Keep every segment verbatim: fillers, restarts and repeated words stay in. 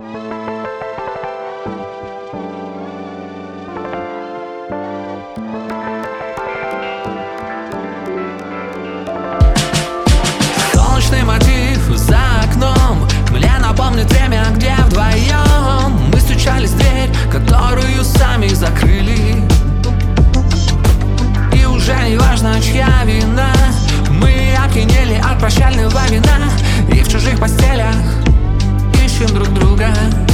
Солнечный мотив за окном мне напомнит время, где вдвоем мы стучались в дверь, которую сами закрыли. И уже не важно, чья вина, мы опьянели от прощального вина и в чужих постелях ищем друг друга.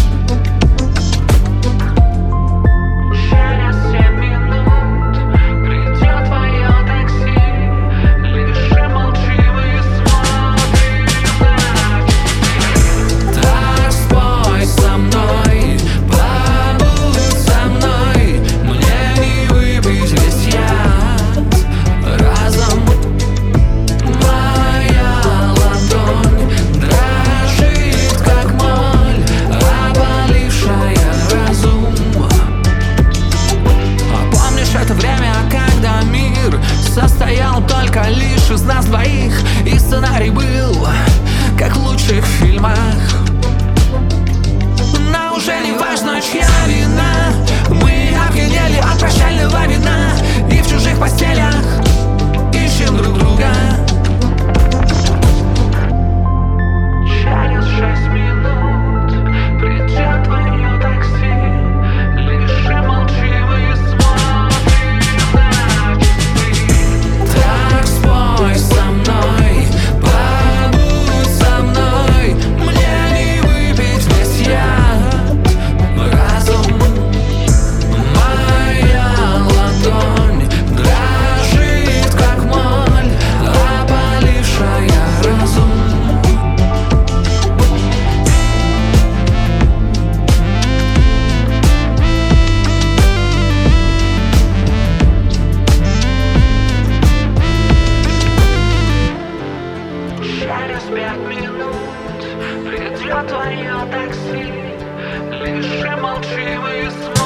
Состоял только лишь из нас двоих, и сценарий был как в лучших фильмах. Но уже не важно, чья вина, мы опьянели от прощального вина и в чужих постелях ищем друг друга. Через шесть минут придет твое такси, лишь молчим и смотрим на часы. Так спой со мной, побудь со мной, мне не выпить весь яд разум. Моя ладонь дрожит, как моль, опалившая разум. Через пять минут придет твое такси, лишь молчим и смотрим.